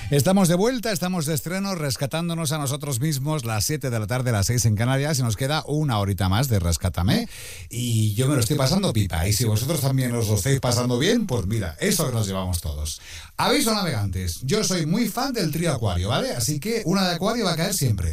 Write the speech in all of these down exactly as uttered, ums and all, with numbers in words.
Estamos de vuelta, estamos de estreno, rescatándonos a nosotros mismos, las siete de la tarde, las seis en Canarias, y nos queda una horita más de Rescátame. Y yo me lo estoy pasando pipa, y si vosotros también os lo estáis pasando bien, pues mira, eso que nos llevamos todos. Aviso, navegantes, yo soy muy fan del trío Acuario, ¿vale? Así que una de Acuario va a caer siempre.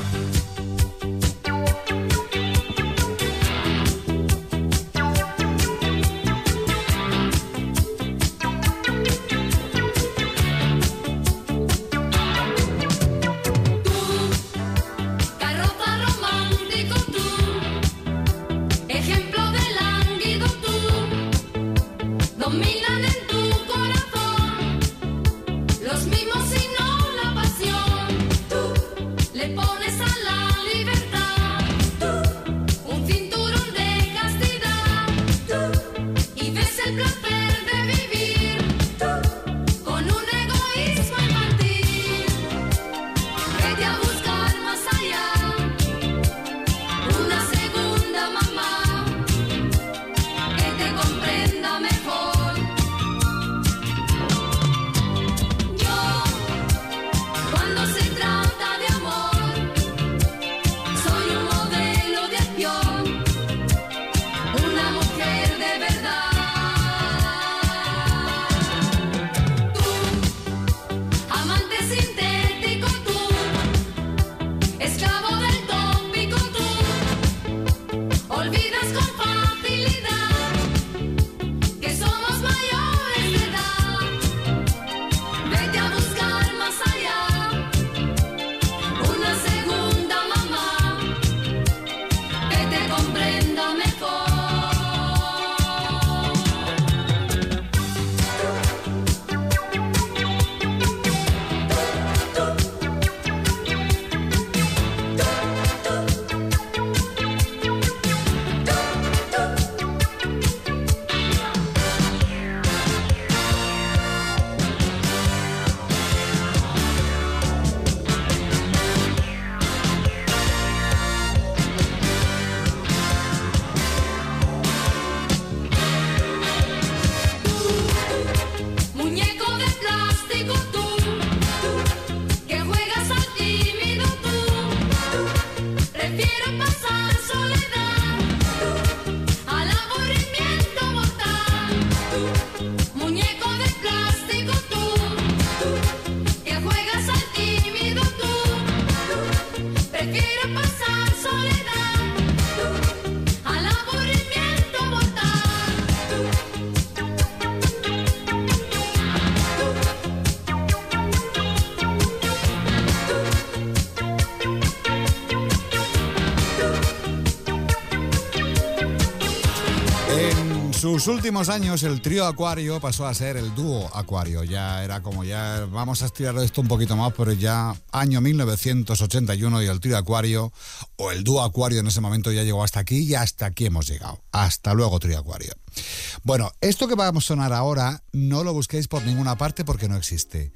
Sus últimos años el trío Acuario pasó a ser el dúo Acuario. Ya era como ya, vamos a estirar esto un poquito más, pero ya año mil novecientos ochenta y uno y el trío Acuario, o el dúo Acuario en ese momento ya llegó hasta aquí y hasta aquí hemos llegado. Hasta luego, trío Acuario. Bueno, esto que vamos a sonar ahora no lo busquéis por ninguna parte porque no existe.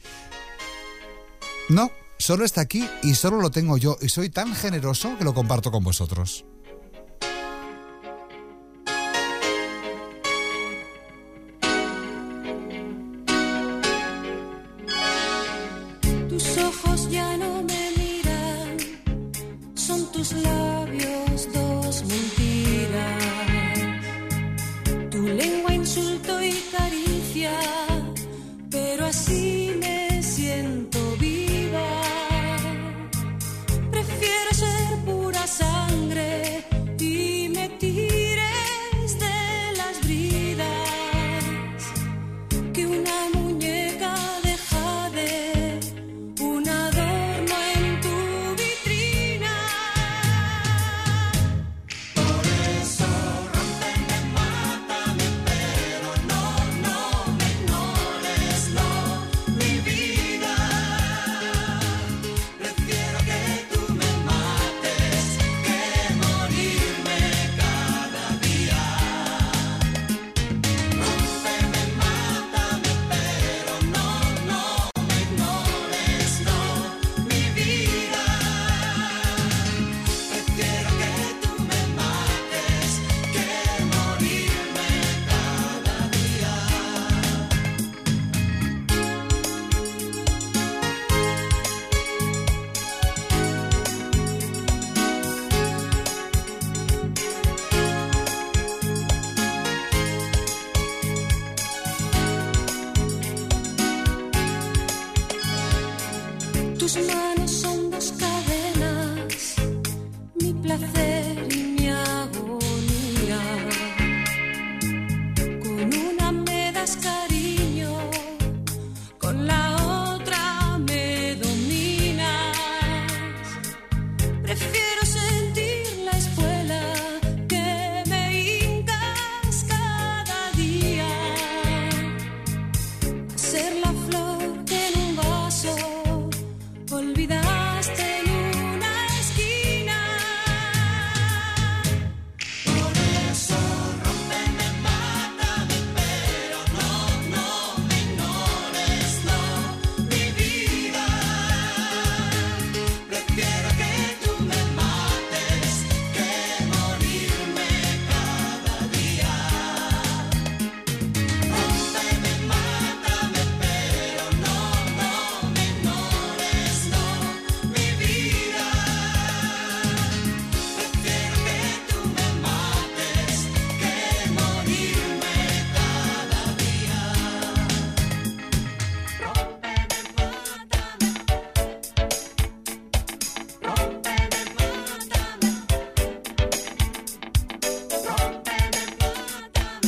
No, solo está aquí y solo lo tengo yo y soy tan generoso que lo comparto con vosotros. Labios, dos mentiras, tu lengua insulto y caricia, pero así me siento viva. Prefiero ser pura sangre y me tires de las bridas que una muñeca de jade, un adorno en tu vitrina. Tus manos son dos cadenas, mi placer y mi agonía. Con una me das cariño, con la otra me dominas. Prefiero sentir la espuela que me hincas cada día, ser la flor que en un vaso olvidaste en una esquina. Por eso rómpeme, mátame, pero no, no me ignores, no, mi vida. Prefiero que tú me mates que morirme cada día. Rómpeme, mátame, pero no, no me ignores, no, mi vida. Prefiero que tú me mates que morirme cada día. Rómpeme, mátame. Rómpeme, mátame. Rómpeme, mátame.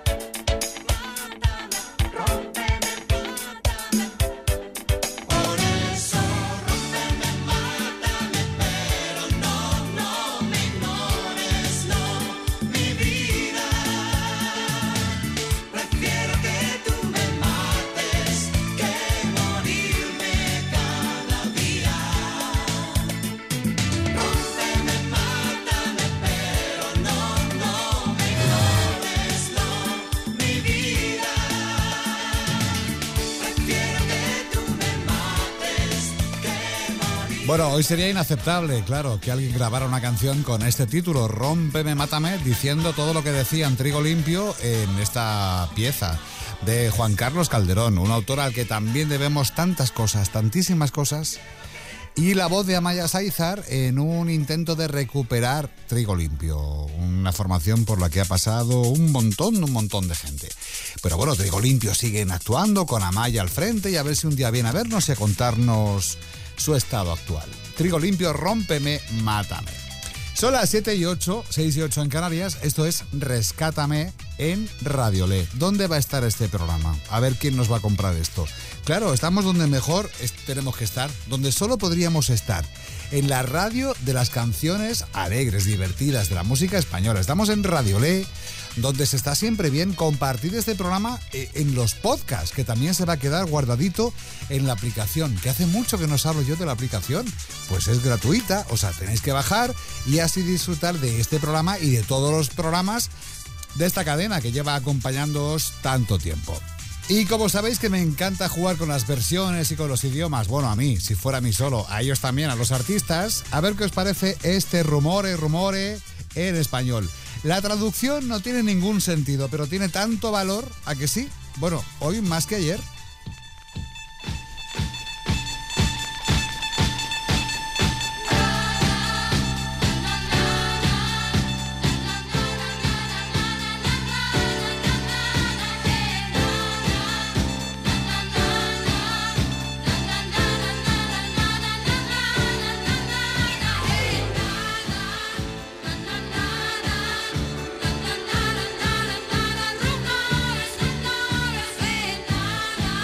Mátame, rómpeme, mátame. Por eso rómpeme, mátame, pero no, no me ignores, no, mi vida. Prefiero que tú me mates que morirme cada día. Rómpeme, mátame, pero no, no me ignores, no, mi vida. Prefiero que tú me mates que morirme. Bueno, hoy sería inaceptable, claro, que alguien grabara una canción con este título, Rómpeme, mátame, diciendo todo lo que decía en Trigo Limpio en esta pieza de Juan Carlos Calderón, un autor al que también debemos tantas cosas, tantísimas cosas, y la voz de Amaya Sáizar en un intento de recuperar Trigo Limpio, una formación por la que ha pasado un montón, un montón de gente. Pero bueno, Trigo Limpio siguen actuando con Amaya al frente y a ver si un día viene a vernos y a contarnos su estado actual. Trigo Limpio, Rómpeme, mátame. Son las siete y ocho, seis y ocho en Canarias. Esto es Rescátame en Radiolé. ¿Dónde va a estar este programa? A ver quién nos va a comprar esto. Claro, estamos donde mejor es- tenemos que estar, donde solo podríamos estar. En la radio de las canciones alegres, divertidas, de la música española. Estamos en Radiolé, donde se está siempre bien compartir este programa eh, en los podcasts, que también se va a quedar guardadito en la aplicación, que hace mucho que no os hablo yo de la aplicación. Pues es gratuita, o sea, tenéis que bajar y así disfrutar de este programa y de todos los programas de esta cadena que lleva acompañándoos tanto tiempo. Y como sabéis que me encanta jugar con las versiones y con los idiomas, bueno, a mí, si fuera a mí solo, a ellos también, a los artistas, a ver qué os parece este rumore, rumore en español. La traducción no tiene ningún sentido, pero tiene tanto valor, ¿a que sí? Bueno, hoy más que ayer. Rumores, rumores, ven,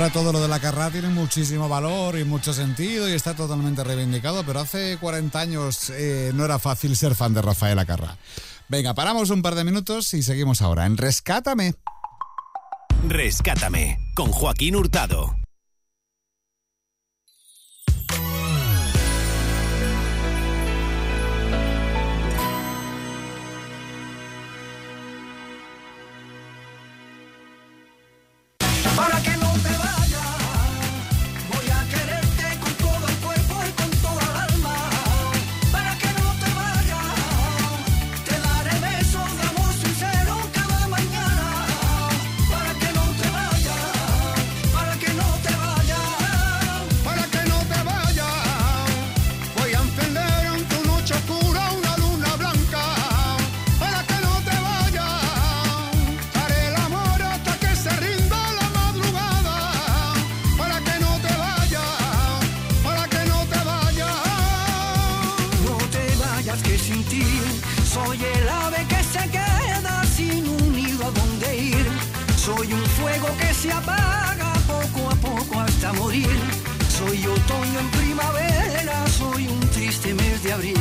ahora todo lo de la Carrá tiene muchísimo valor y mucho sentido y está totalmente reivindicado, pero hace cuarenta años eh, no era fácil ser fan de Rafael Acarrá. Venga, paramos un par de minutos y seguimos ahora en Rescátame. Rescátame, con Joaquín Hurtado. Para que no te vayas, voy a quererte con todo el cuerpo y con toda el alma. Para que no te vayas, te daré besos de amor sincero cada mañana. Para que no te vayas, para que no te vayas, para que no te vayas, voy a encender en tu noche oscura una luna blanca. Para que no te vayas, haré el amor hasta que se rinda la para que no te vayas, para que no te vayas. No te vayas que sin ti soy el ave que se queda sin un nido a donde ir. Soy un fuego que se apaga poco a poco hasta morir. Soy otoño en primavera, soy un triste mes de abril.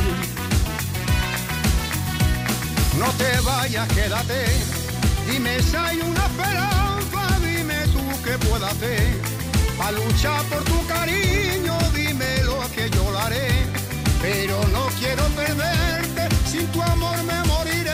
No te vayas, quédate, dime si hay una esperanza, dime tú qué puedo hacer para luchar por tu cariño, dime lo que yo lo haré, pero no quiero perderte, sin tu amor me moriré.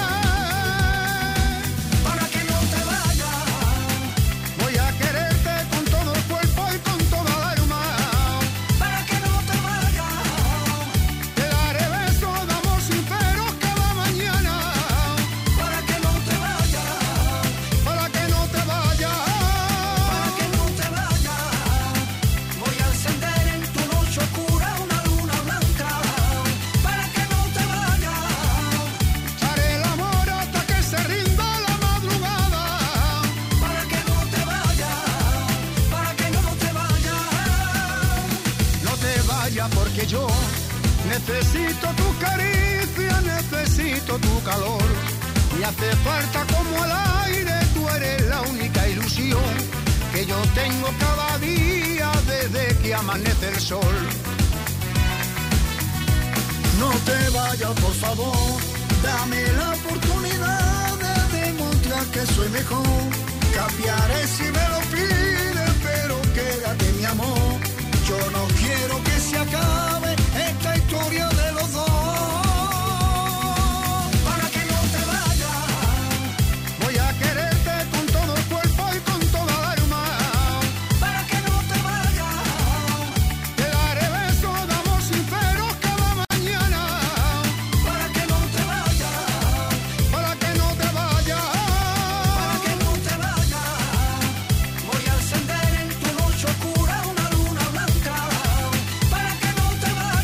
Para que no te vayas, voy a quererte con todo el cuerpo y con toda el alma. Para que no te vayas, te daré besos de amor sincero cada mañana. Para que no te vayas, para que no te vayas, para que no te vayas, voy a encender en tu noche oscura una luna blanca. Para que no te vayas, haré el amor hasta que se rinda la madrugada. Para que no te vayas, para que no te vayas. No te vayas porque yo necesito tu caricia, necesito tu calor. Me hace falta como el aire, tú eres la única ilusión que yo tengo cada día desde que amanece el sol. No te vayas, por favor, dame la oportunidad de demostrar que soy mejor. Cambiaré si me lo pides, pero quédate mi amor. Yo no quiero que se acabe esta historia de los dos. Para que no te vayas, voy a quererte con todo el cuerpo y con toda el alma. Para que no te vayas, te daré besos de amor sincero cada mañana. Para que no te vayas, para que no te vayas, para que no te vayas, voy a encender en tu noche oscura una luna blanca. Para que no te vayas.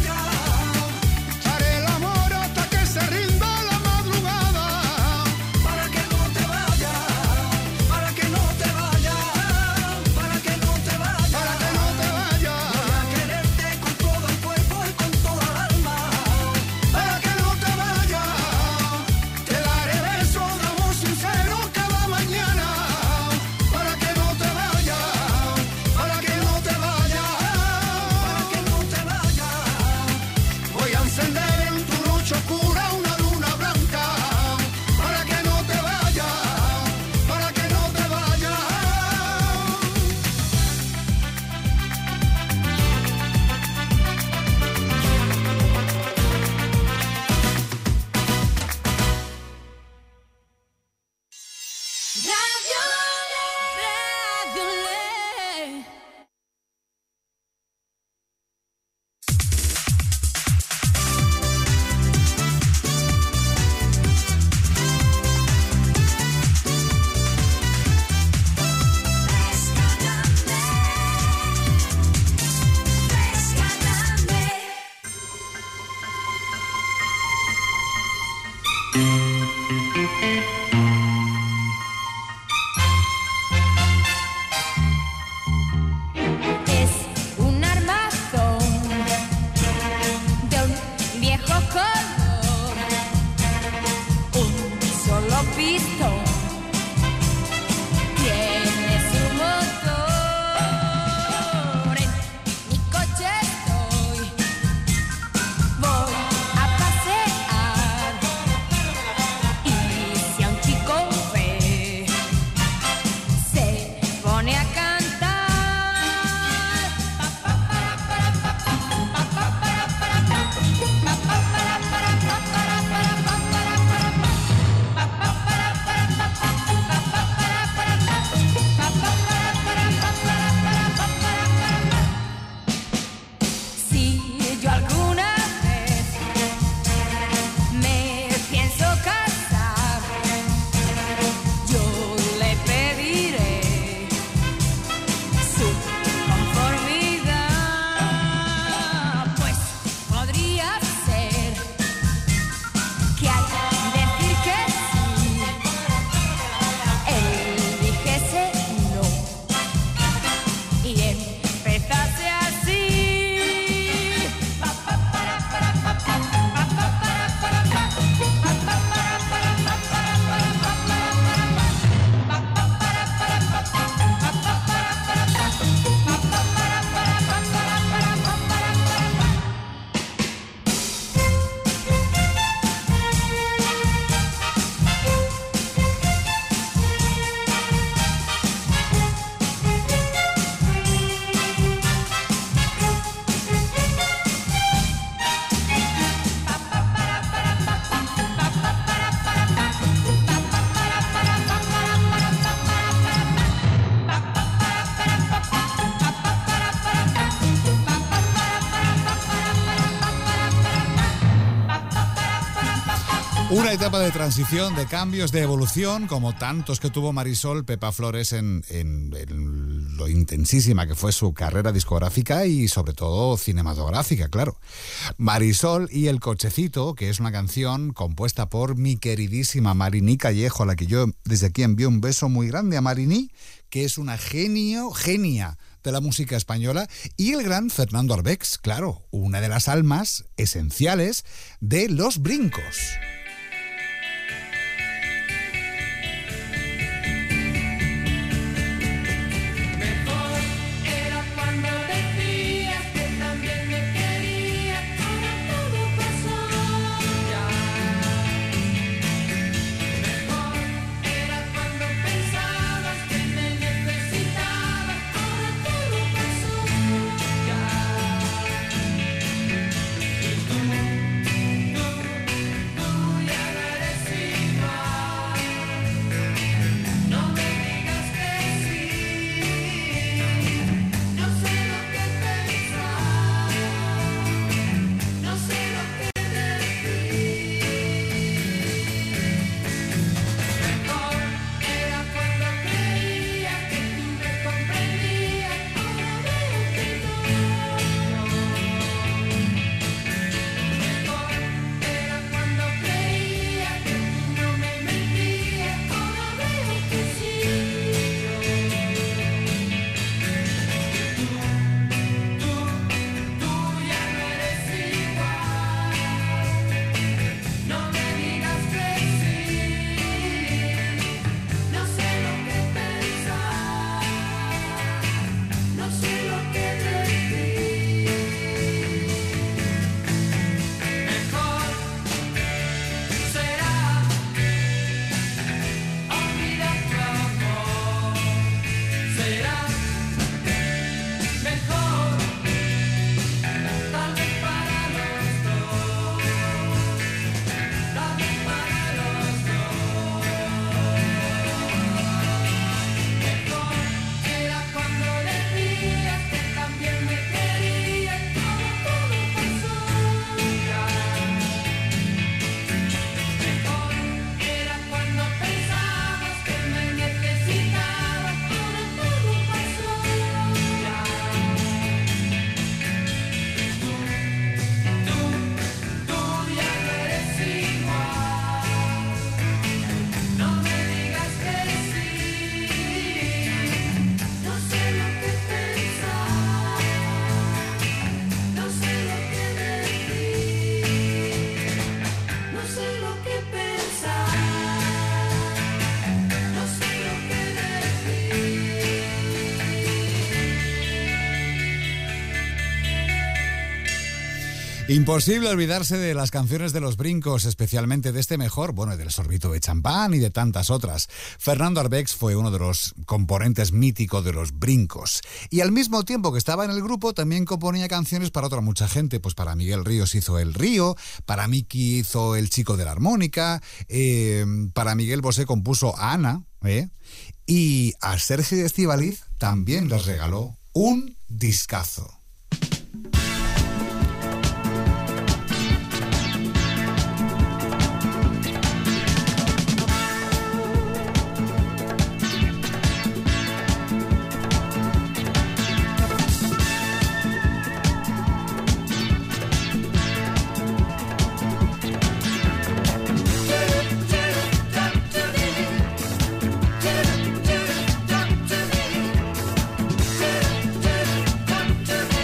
Una etapa de transición, de cambios, de evolución, como tantos que tuvo Marisol Pepa Flores en, en, en lo intensísima que fue su carrera discográfica y sobre todo cinematográfica, claro. Marisol y El Cochecito, que es una canción compuesta por mi queridísima Mariní Callejo, a la que yo desde aquí envío un beso muy grande a Mariní, que es una genio, genia de la música española, y el gran Fernando Arbex, claro, una de las almas esenciales de Los Brincos. Imposible olvidarse de las canciones de Los Brincos, especialmente de este mejor, bueno, del Sorbito de Champán y de tantas otras. Fernando Arbex fue uno de los componentes míticos de Los Brincos. Y al mismo tiempo que estaba en el grupo, también componía canciones para otra mucha gente. Pues para Miguel Ríos hizo El Río, para Miki hizo El Chico de la Armónica, eh, para Miguel Bosé compuso a Ana, ¿eh? Y a Sergio Estíbaliz también les regaló un discazo. Do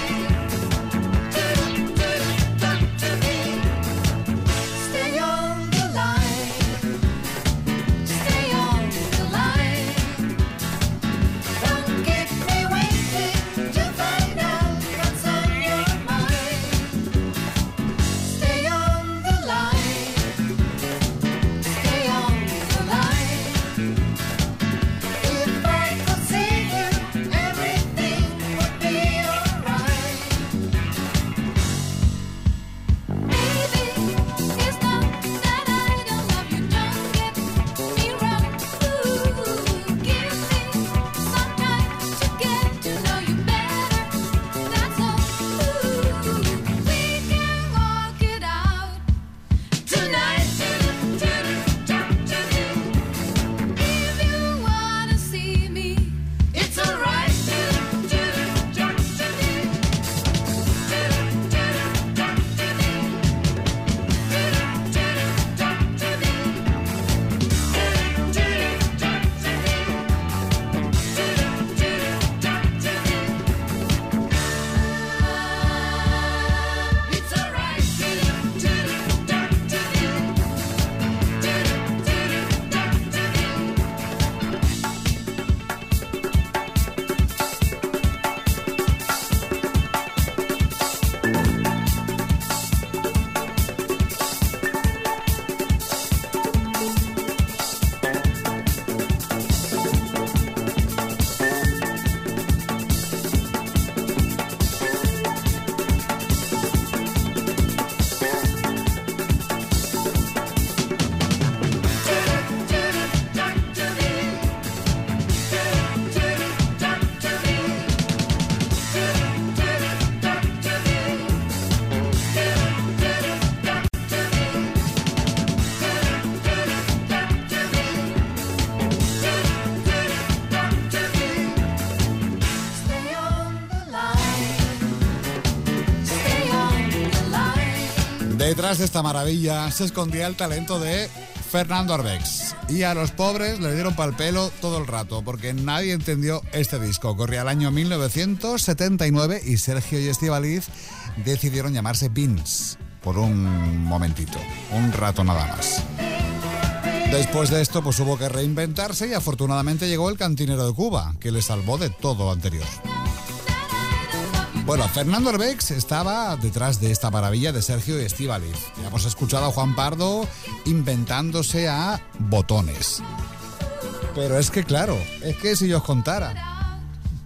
Detrás de esta maravilla se escondía el talento de Fernando Arbex. Y a los pobres le dieron pa'l pelo todo el rato, porque nadie entendió este disco. Corría el año mil novecientos setenta y nueve y Sergio y Estíbaliz decidieron llamarse Beans. Por un momentito, un rato nada más. Después de esto, pues hubo que reinventarse y afortunadamente llegó el Cantinero de Cuba, que le salvó de todo anterior. Bueno, Fernando Arbex estaba detrás de esta maravilla de Sergio y Estíbaliz. Ya hemos escuchado a Juan Pardo inventándose a botones. Pero es que claro, es que si yo os contara.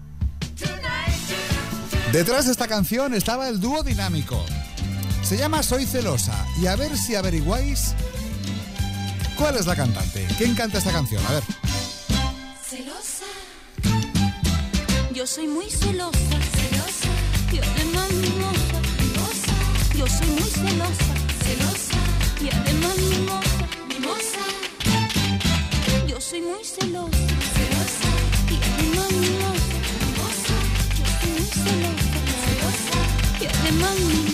Detrás de esta canción estaba el dúo dinámico. Se llama Soy Celosa y a ver si averiguáis cuál es la cantante. ¿Quién canta esta canción? A ver. Celosa. Yo soy muy celosa, celosa. Y además mimosa, mimosa. Yo soy muy celosa, celosa. Y además mimosa, mimosa. Yo soy muy celosa, celosa. Y además mimosa, mimosa. Yo soy muy celosa, celosa. Y además mimosa.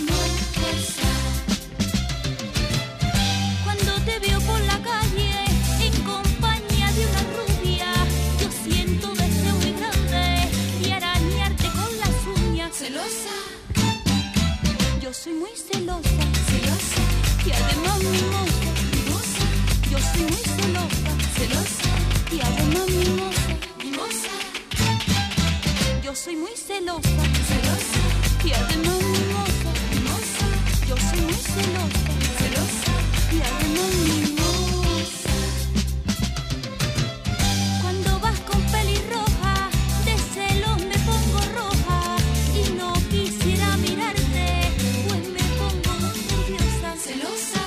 Cuando te veo por la calle en compañía de una rubia, yo siento deseo muy grande y arañarte con las uñas. Celosa. Yo soy muy celosa, celosa. Y además mimosa, mimosa. Yo soy muy celosa, celosa. Y además mimosa, mimosa. Yo soy muy celosa, celosa. Y además mimosa, mimosa. Yo soy muy celosa, celosa. Y además mimosa. Cuando vas con pelirroja, de celos me pongo roja. Y no quisiera mirarte, pues me pongo muy nerviosa. Celosa.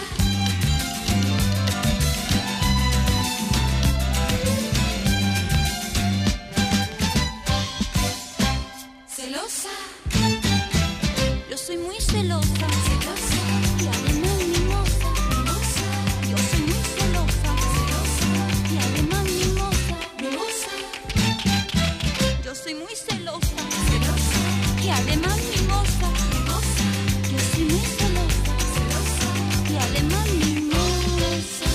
Celosa. Yo soy muy celosa, celosa. Y además mimosa, mimosa. Yo soy muy celosa, celosa. Y además mimosa, mimosa. Yo soy muy celosa, celosa. Y además mimosa, mimosa. Yo soy muy celosa, celosa. Y además mimosa.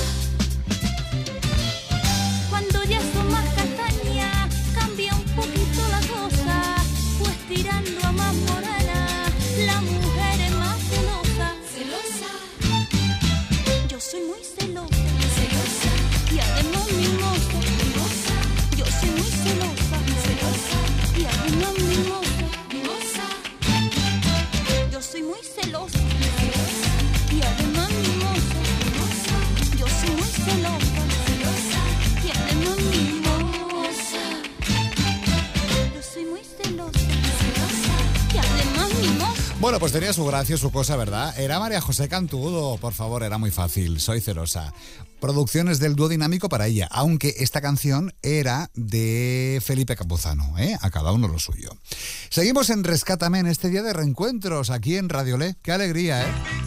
Cuando ya son más castañas, cambia un poquito la cosa, pues tirando a más morena, la mujer es más celosa. Celosa. Yo soy muy celosa, celosa. Y además mimosa, mimosa. Yo soy muy celosa, celosa. Y además mimosa, mimosa. Yo soy muy celosa, celosa. Y además mimosa, mimosa. Yo soy muy celosa, celosa. Y además mimosa. Yo soy muy celosa, celosa. Y además mimosa. Bueno, pues tenía su gracia, su cosa, ¿verdad? Era María José Cantudo, por favor, era muy fácil. Soy celosa. Producciones del dúo dinámico para ella, aunque esta canción era de Felipe Campuzano, ¿eh? A cada uno lo suyo. Seguimos en Rescátame en este día de reencuentros aquí en Radio Le. ¡Qué alegría, eh!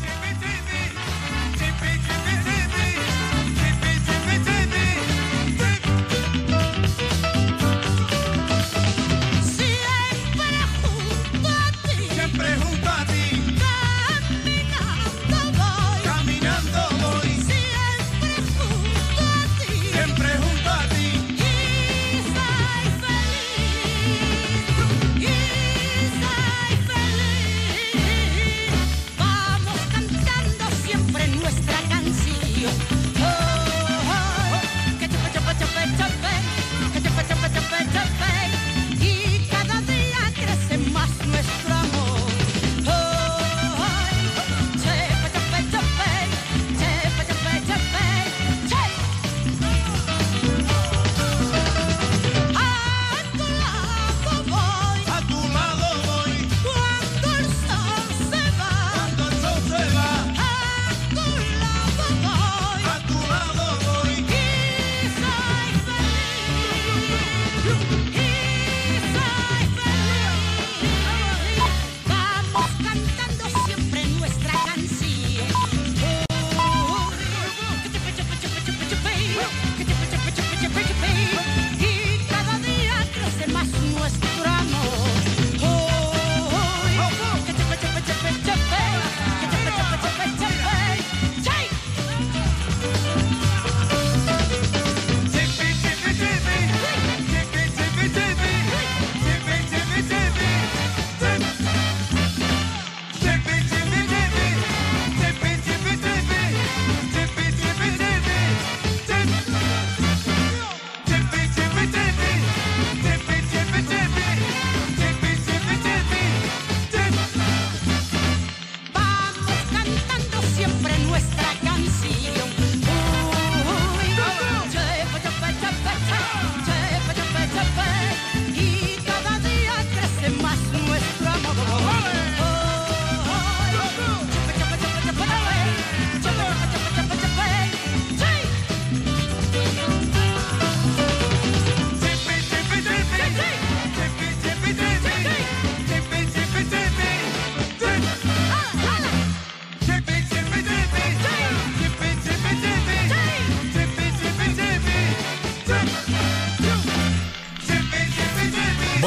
Siempre junto a ti, caminando voy, siempre junto a ti, y soy feliz, y soy feliz. Vamos cantando.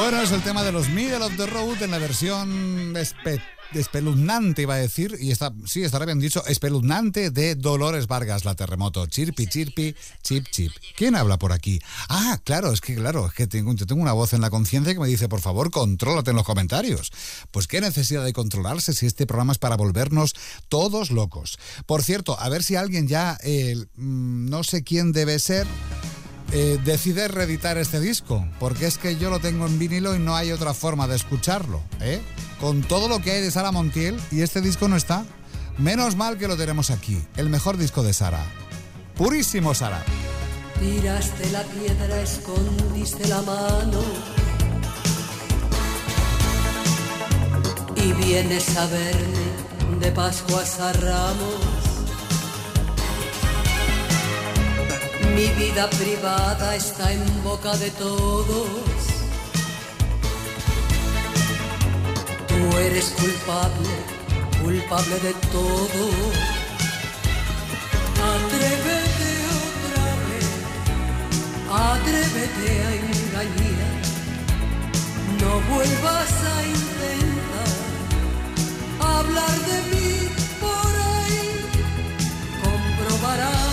Bueno, es el tema de los Middle of the Road en la versión espe- espeluznante, iba a decir, y está, sí, estará bien dicho, espeluznante de Dolores Vargas, La Terremoto. Chirpi, chirpi, chip, chip. ¿Quién habla por aquí? Ah, claro, es que claro, es que tengo, tengo una voz en la conciencia que me dice, por favor, contrólate en los comentarios. Pues qué necesidad de controlarse si este programa es para volvernos todos locos. Por cierto, a ver si alguien ya, eh, no sé quién debe ser, Eh, decide reeditar este disco, porque es que yo lo tengo en vinilo y no hay otra forma de escucharlo, ¿eh? Con todo lo que hay de Sara Montiel y este disco no está. Menos mal que lo tenemos aquí, el mejor disco de Sara. Purísimo Sara. Tiraste la piedra, escondiste la mano y vienes a verme de Pascuas a Ramos. Mi vida privada está en boca de todos. Tú eres culpable, culpable de todo. Atrévete otra vez, atrévete a engañar. No vuelvas a intentar hablar de mí por ahí. Comprobarás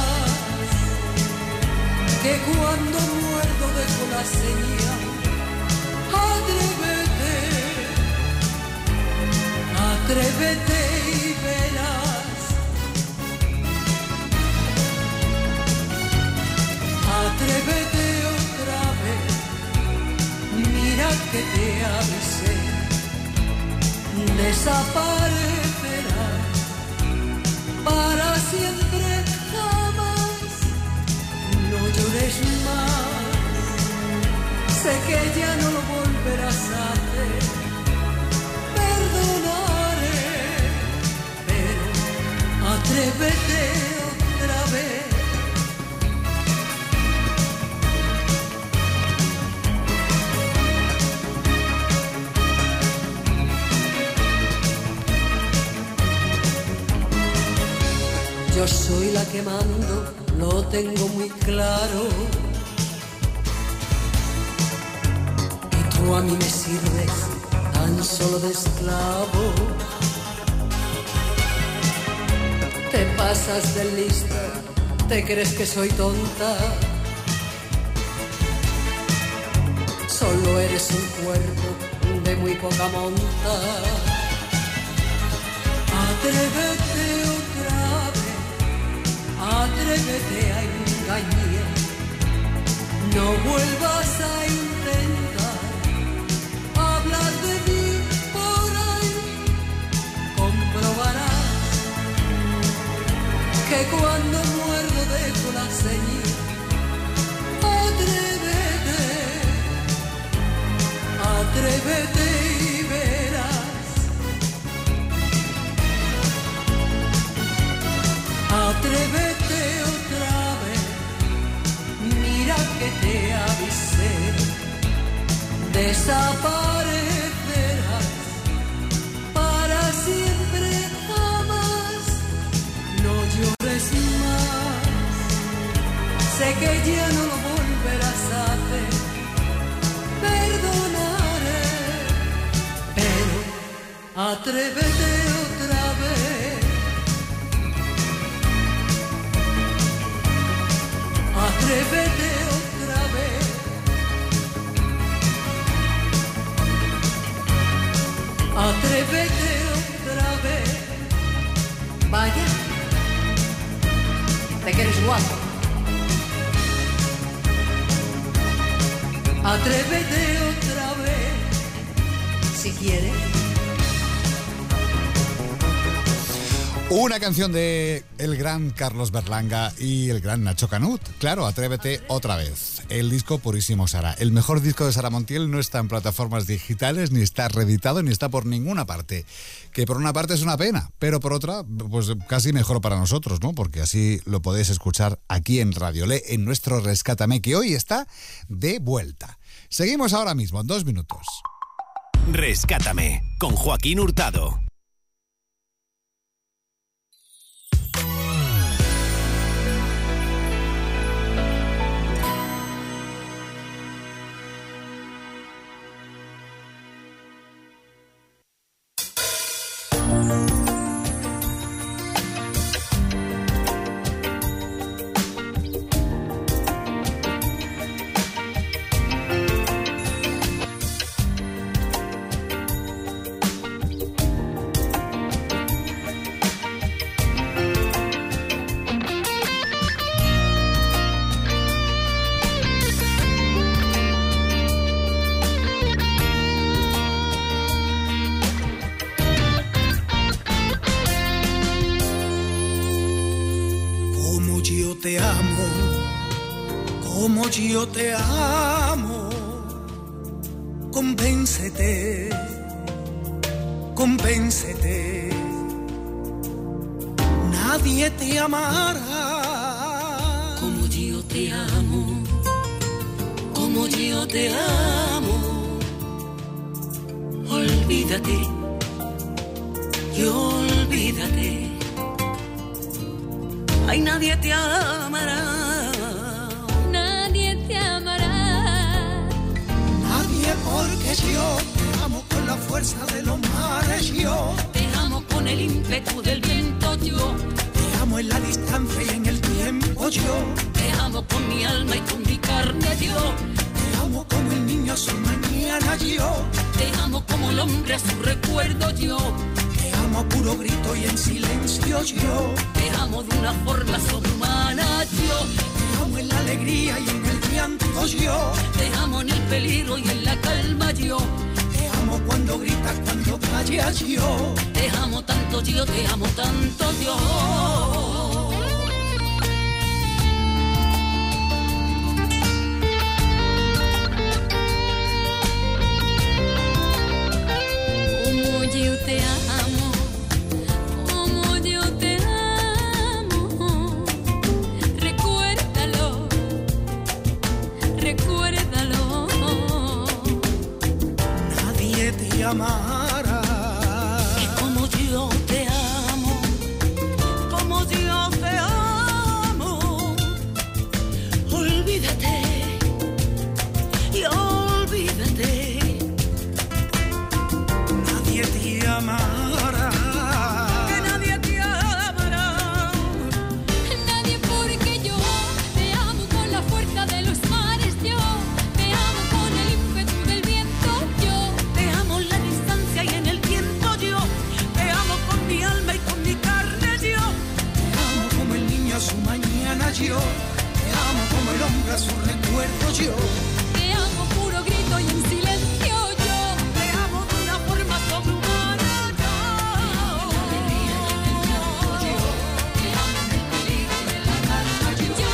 que cuando muerdo dejo la señal. Atrévete, atrévete y verás. Atrévete otra vez, mira que te avisé. Desaparecerás para siempre. No llores más, sé que ya no lo volverás a hacer. Perdonaré, pero atrévete otra vez. Yo soy la que mando, lo tengo muy claro. Y tú a mí me sirves tan solo de esclavo. Te pasas de lista, te crees que soy tonta. Solo eres un cuerpo de muy poca monta. Atrévete otra vez, atrévete a engañar. No vuelvas a intentar hablar de mí por ahí. Comprobarás que cuando muerdo dejo la señal. Atrévete, atrévete y verás. Atrévete otra vez, mira que te avisé. Desaparecerás para siempre, jamás. No llores más, sé que ya no lo volverás a hacer. Perdonaré, pero atrévete otra vez. Atrévete otra vez. Atrévete otra vez. Vaya, te quieres guapo. Atrévete otra vez, si quieres. Una canción de el gran Carlos Berlanga y el gran Nacho Canut. Claro, Atrévete otra vez. El disco Purísimo Sara. El mejor disco de Sara Montiel no está en plataformas digitales, ni está reeditado, ni está por ninguna parte. Que por una parte es una pena, pero por otra, pues casi mejor para nosotros, ¿no? Porque así lo podéis escuchar aquí en Radio Le, en nuestro Rescátame, que hoy está de vuelta. Seguimos ahora mismo, en dos minutos. Rescátame, con Joaquín Hurtado. yo te amo, como yo te amo. Convéncete, convéncete. Nadie te amará como yo te amo, como yo te amo. Olvídate, yo olvídate. Ay, nadie te amará, nadie te amará. Nadie, porque yo te amo con la fuerza de los mares, yo te amo con el ímpetu del viento, yo te amo en la distancia y en el tiempo, yo te amo con mi alma y con mi carne, yo te amo como el niño a su mañana, yo te amo como el hombre a su recuerdo, yo te amo a puro grito y en silencio, yo te amo de una forma sobrehumana, yo te amo en la alegría y en el llanto, yo te amo en el peligro y en la calma, yo te amo cuando gritas, cuando callas, yo te amo tanto, yo te amo tanto, yo. Como yo te amo, como yo te amo. Recuérdalo, recuérdalo. Nadie te amará como yo te amo, como yo te amo. Olvídate, y olvídate. Nadie te amará, Que nadie te amará. Nadie, porque yo te amo con la fuerza de los mares, yo te amo con el ímpetu del viento, yo Te amo en la distancia y en el tiempo, yo te amo con mi alma y con mi carne, yo te amo como el niño a su mañana, yo te amo como el hombre a su recuerdo, yo te amo puro grito y en silencio, yo te amo de una forma sobrehumana, yo te amo en el peligro y en la calma, yo yo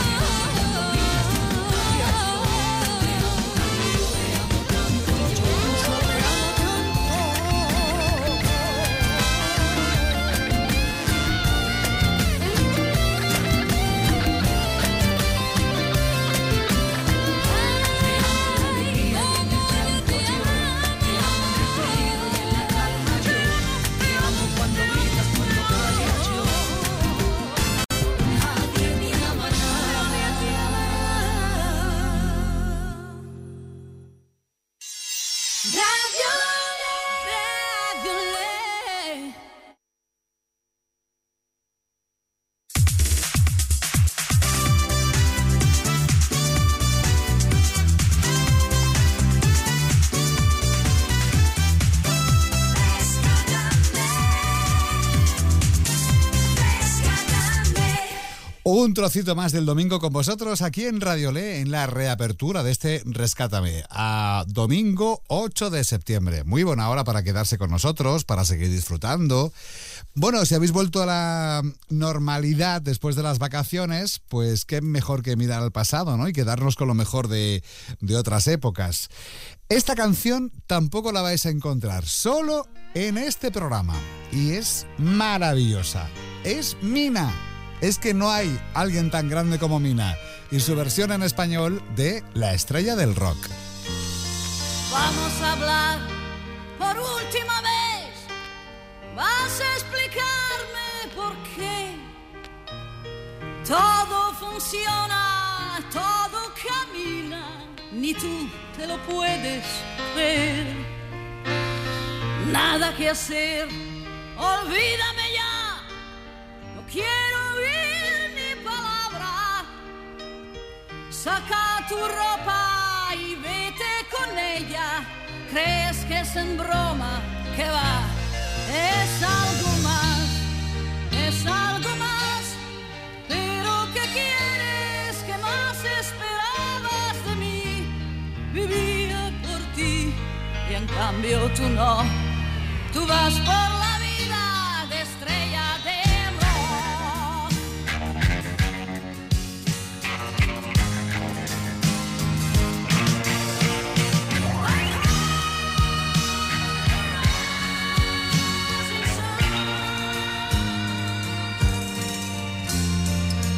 te amo cuando gritas, cuando callas, yo nadie te amará. Radio Le, Radio Le. Un trocito más del domingo con vosotros aquí en Radio Le, en la reapertura de este Rescátame, a domingo ocho de septiembre. Muy buena hora para quedarse con nosotros, para seguir disfrutando. Bueno, si habéis vuelto a la normalidad después de las vacaciones, pues qué mejor que mirar al pasado, ¿no? Y quedarnos con lo mejor de, de otras épocas. Esta canción tampoco la vais a encontrar solo en este programa. Y es maravillosa. Es Mina. Es que no hay alguien tan grande como Mina. Y su versión en español de La Estrella del Rock. Vamos a hablar por última vez. Vas a explicarme por qué todo funciona, todo camina, ni tú te lo puedes creer. Nada que hacer, olvídame ya. No quiero oír ni palabra. Saca tu ropa y vete con ella. Crees que es en broma, que va. Es algo más, es algo más. Pero ¿qué quieres? ¿Qué más esperabas de mí? Vivía por ti y en cambio tú no. Tú vas por la vida de estrella de rock.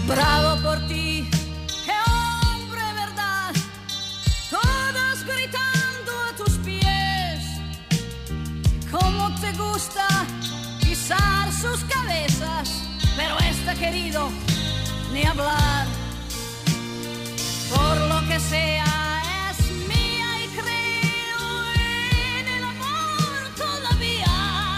Bravo por ti, qué hombre, verdad. Todos gritando a tus pies. Cómo te gusta pisar sus cabezas, pero este querido, ni hablar. Por lo que sea, es mía y creo en el amor todavía.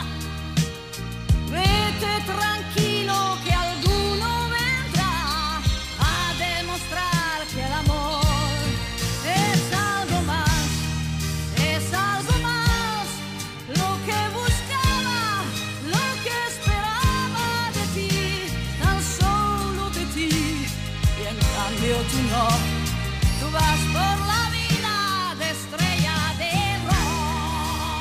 Vete tranquilo que alguno vendrá a demostrar que el amor es algo más, es algo más. Lo que buscaba, lo que esperaba de ti, tan solo de ti. Y en cambio tú no. Tú vas por la vida de estrella de rock.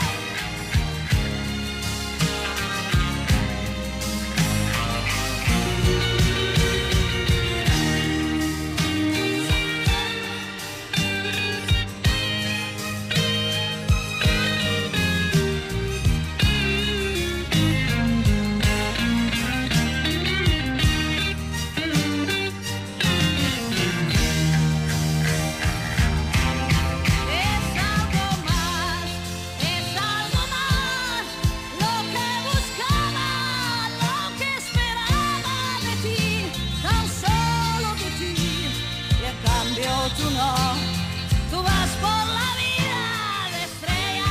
Tú no, tú vas por la vida de estrella,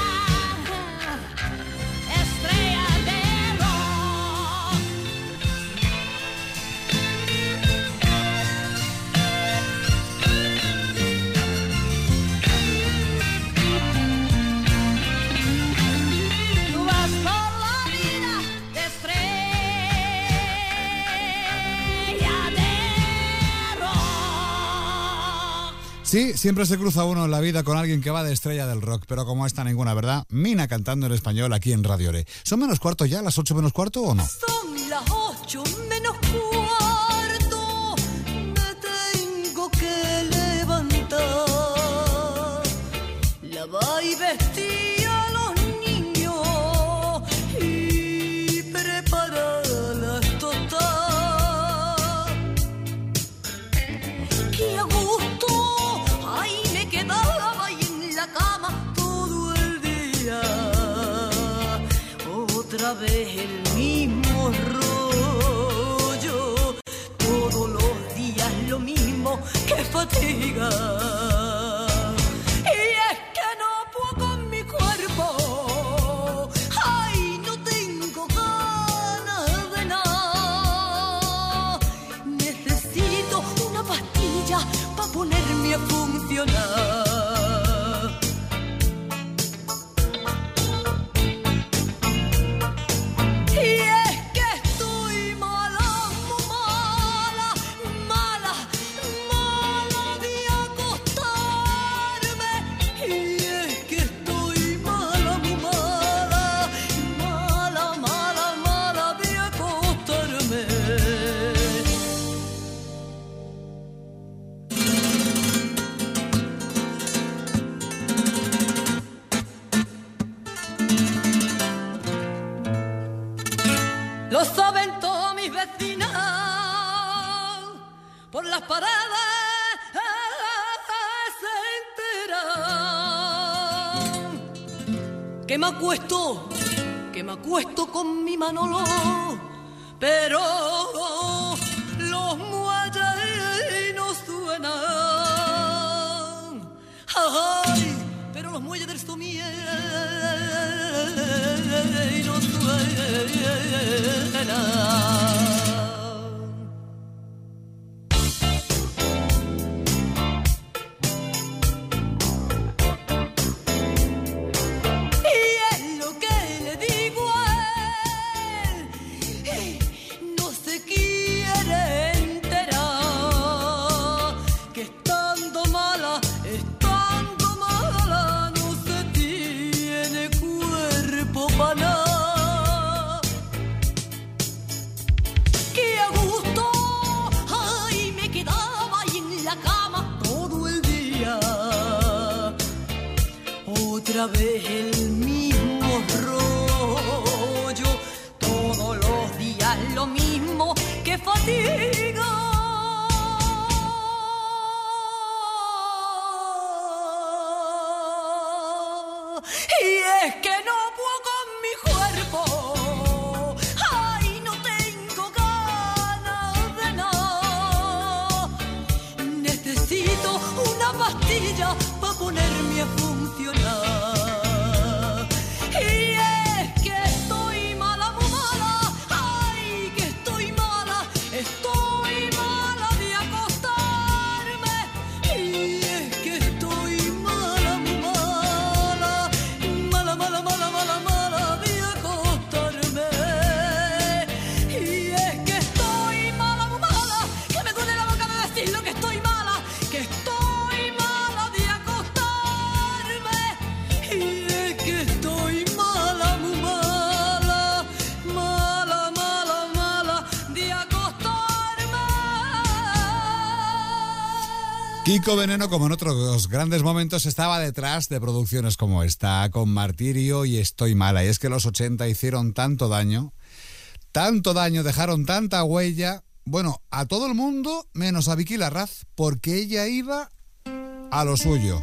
estrella de rock. Tú vas por la vida de estrella. Sí, siempre se cruza uno en la vida con alguien que va de estrella del rock, pero como esta ninguna, ¿verdad? Mina cantando en español aquí en Radio Ore. ¿Son menos cuarto ya, las ocho menos cuarto o no? Son las ocho menos cuarto, me tengo que levantar. Lavar y vestir a los niños y preparar las tostadas. ¡Qué a gusto! Ahí me quedaba ahí en la cama todo el día. Otra vez el mismo rollo, todos los días lo mismo, qué fatiga. Y es que no puedo con mi cuerpo, ay, no tengo ganas de nada. Necesito una pastilla para ponerme a funcionar. Y es que estoy mala, muy mala, mala, mala de acostarme. Y es que estoy mala, muy mala, mala, mala, mala de acostarme. Lo saben todas mis vecinas, por las paredes se enteran que me acuesto, que me acuesto con mi Manolo, pero los muelles no suenan. Ay, pero los muelles del somier no suenan. Otra vez el mismo rollo, todos los días lo mismo, qué fatiga. una pastilla para ponerme a funcionar. Y es que estoy mala, muy mala, ay, que estoy mala, estoy mala de acostarme. Y es que estoy mala, muy mala, mala, mala, mala, mala, mala de acostarme. Y es que estoy mala, muy mala, que me duele la boca de decirlo que estoy mala, que estoy mala de acostarme. Y es que estoy mala, muy mala, mala, mala, mala de acostarme. Kiko Veneno, como en otros grandes momentos, estaba detrás de producciones como esta, con Martirio y Estoy mala. Y es que los ochenta hicieron tanto daño, tanto daño, dejaron tanta huella, bueno, a todo el mundo, menos a Vicky Larraz, porque ella iba a lo suyo.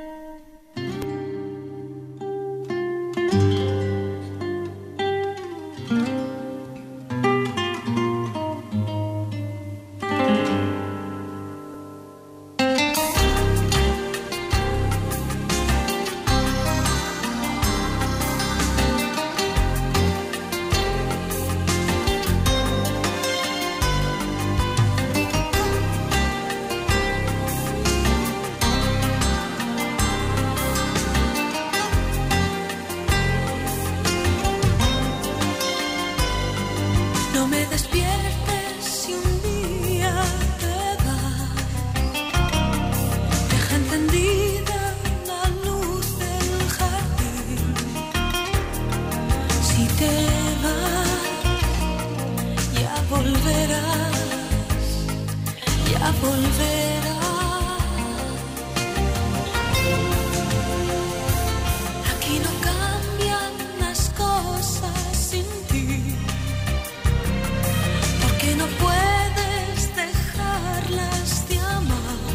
No me despiertes si un día te vas. Deja encendida la luz del jardín. Si te vas, ya volverás, ya volverás. Aquí no cambian las cosas sin ti. Que no puedes dejarlas de amar.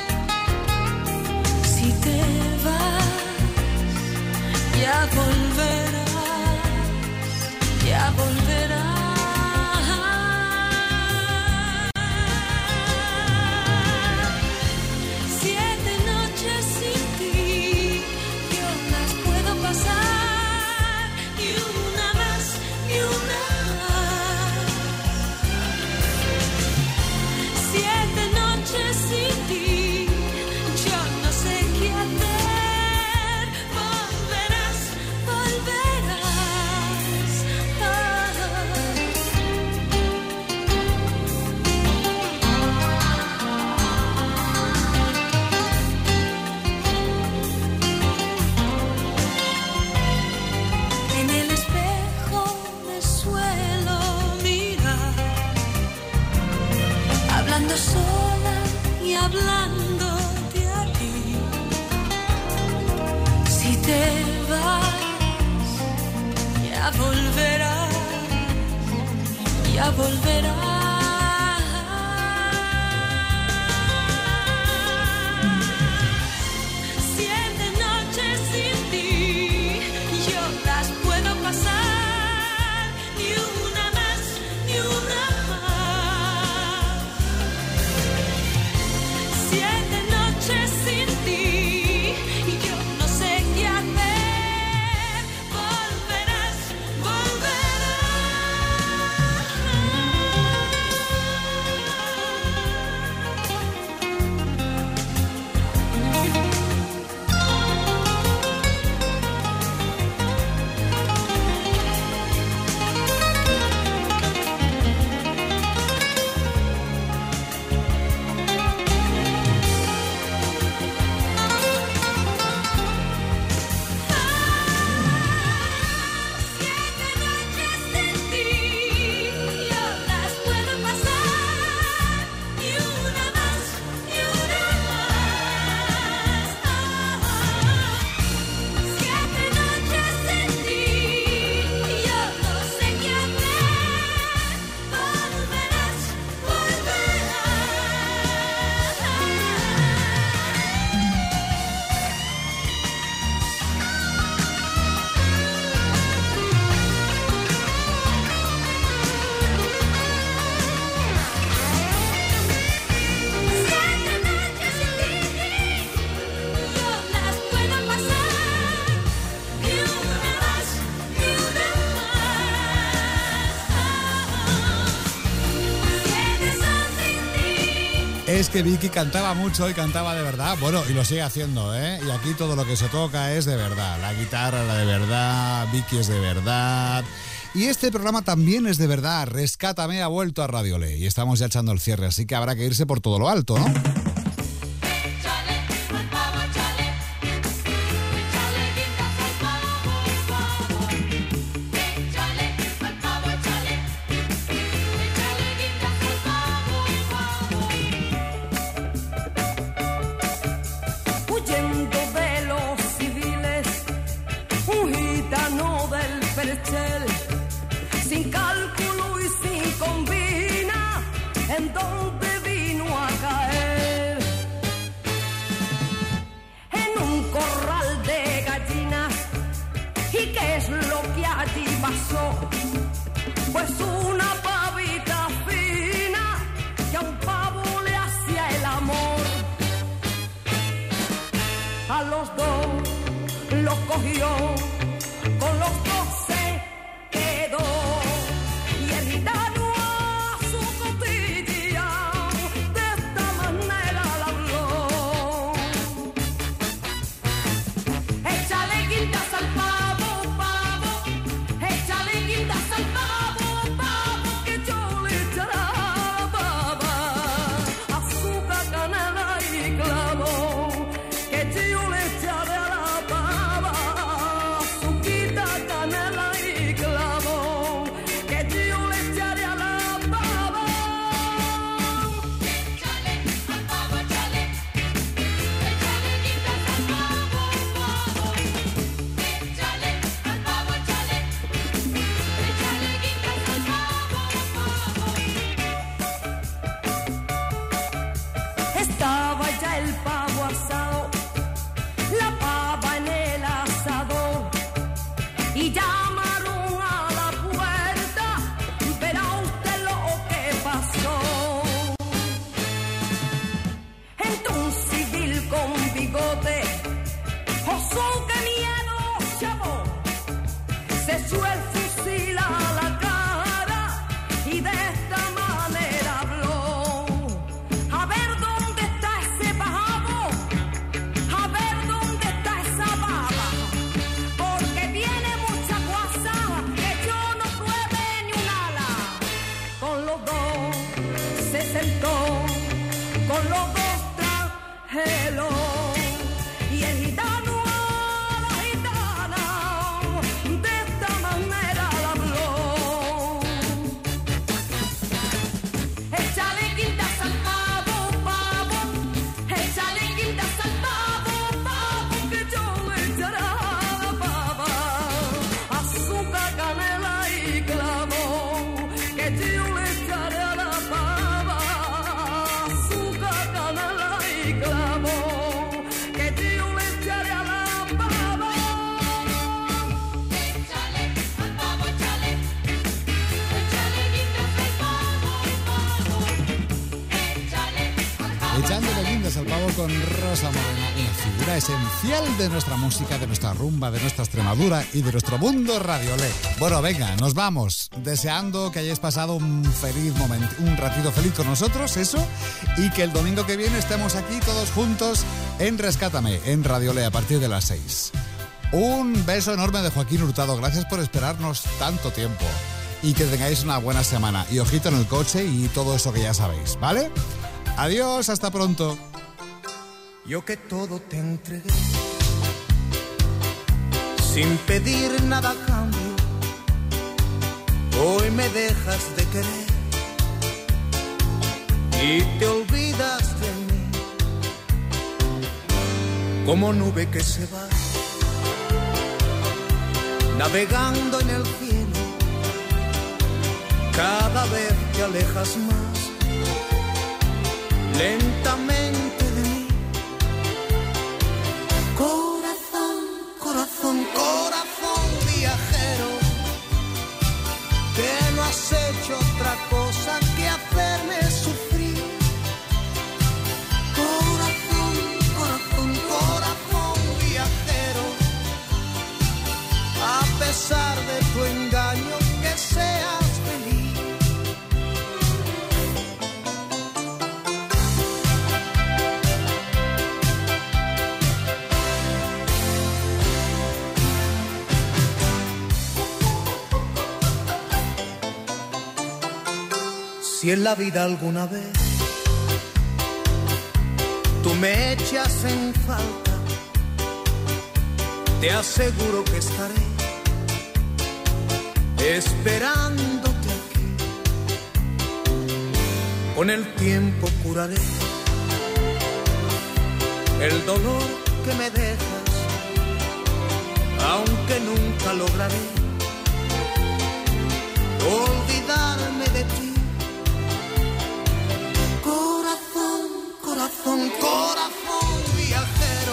Si te vas, ya volverás, ya volverás. Siete noches sin ti, yo las puedo pasar, ni una más, ni una más. Siete noches sin ti, yo no sé qué hacer. Volverás, volverás. Ah. En el espejo me suelo mirar, hablando sola y hablándote a ti. Si te vas, ya volverás, ya volverás. Siete noches sin ti, yo las puedo pasar, ni una más, ni una más. Siete noches sin ti, y yo no sé qué hacer. Volverás, volverás. Es que Vicky cantaba mucho y cantaba de verdad. Bueno, y lo sigue haciendo, ¿eh? Y aquí todo lo que se toca es de verdad. La guitarra, la de verdad, Vicky es de verdad. Y este programa también es de verdad. Rescátame ha vuelto a Radio Le. Y estamos ya echando el cierre, así que habrá que irse por todo lo alto, ¿no? Pues una pavita fina que a un pavo le hacía el amor. A los dos los cogió, con los dos se quedó. Y el gitano a su cotilla de esta manera le habló. Échale quintas al pavo, pavo. Échale guindas al pavo, pavo, que yo le echaré a la pava azúcar, canela y clavo, que yo le echaré a la pava azuquita, canela y clavo, que yo le echaré a la pava. Échale al pavo, échale, échale guindas al pavo, pavo, échale al pavo, échale. Estaba ya el pavo asado, la pava en el asador, y llamaron a la puerta, verá usted lo que pasó. Entró un civil con bigote, ¡oso, qué miedo, chavo! Se echó el fusil a la cara y de esta manera habló. A ver dónde está ese pavo, a ver dónde está esa baba, porque tiene mucha guasa que yo no pruebe ni un ala. Con los dos se sentó, con los dos trajelo, y el gitano a la gitana de esta manera le habló. Échale guindas al pavo, pavo, échale guindas al pavo, pavo, que yo le echaré a la pava azúcar, canela y clavo, que yo le echaré a la pava azúcar, canela y clavo, que yo le echaré a la pava. Échale al pavo, échale, échale guindas al pavo, pavo, échale al pavo. Echándole guindas al pavo con Rosa Morena, una figura esencial de nuestra música, de nuestra rumba, de nuestra Extremadura y de nuestro mundo Radio Le. Bueno, venga, nos vamos, deseando que hayáis pasado un feliz momento, un ratito feliz con nosotros, eso, y que el domingo que viene estemos aquí todos juntos en Rescátame, en Radio Le, a partir de las seis. Un beso enorme de Joaquín Hurtado, gracias por esperarnos tanto tiempo, y que tengáis una buena semana, y ojito en el coche y todo eso que ya sabéis, ¿vale? Adiós, hasta pronto. Yo que todo te entregué, sin pedir nada a cambio, hoy me dejas de querer y te olvidas de mí, como nube que se va, navegando en el cielo, cada vez te alejas más, lentamente de mí. Corazón, corazón, corazón viajero, que no has hecho otra cosa que hacerme sufrir. Corazón, corazón, corazón viajero, a pesar de tu engaño, que seas feliz. Si en la vida alguna vez tú me echas en falta, te aseguro que estaré esperándote aquí. Con el tiempo curaré el dolor que me dejas, aunque nunca lograré olvidarme de ti. Corazón, corazón, corazón viajero,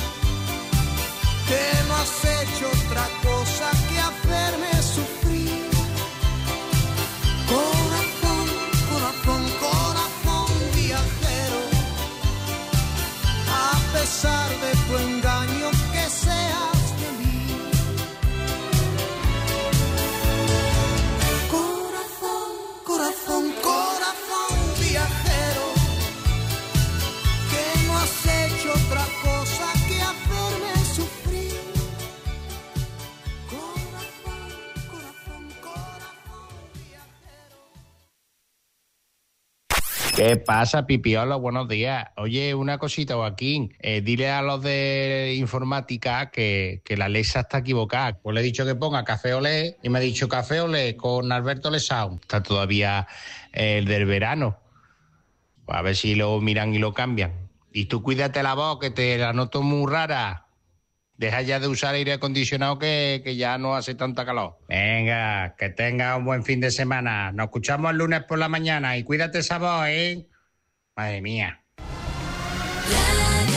que no has hecho otra cosa que hacerme sufrir. Corazón, corazón, corazón viajero, a pesar de tu engaño, que seas feliz. Corazón, corazón, corazón viajero, que no has hecho otra cosa que hacerme sufrir. Corazón, corazón, corazón viajero. ¿Qué pasa, Pipiolo? Buenos días. Oye, una cosita, Joaquín. Eh, dile a los de informática que, que la Alexa está equivocada. Pues le he dicho que ponga café olé y me ha dicho café olé con Alberto Lesao. Está todavía eh, el del verano. A ver si lo miran y lo cambian. Y tú cuídate la voz, que te la noto muy rara. Deja ya de usar aire acondicionado, que, que ya no hace tanta calor. Venga, que tenga un buen fin de semana. Nos escuchamos el lunes por la mañana y cuídate esa voz, ¿eh? Madre mía. La, la,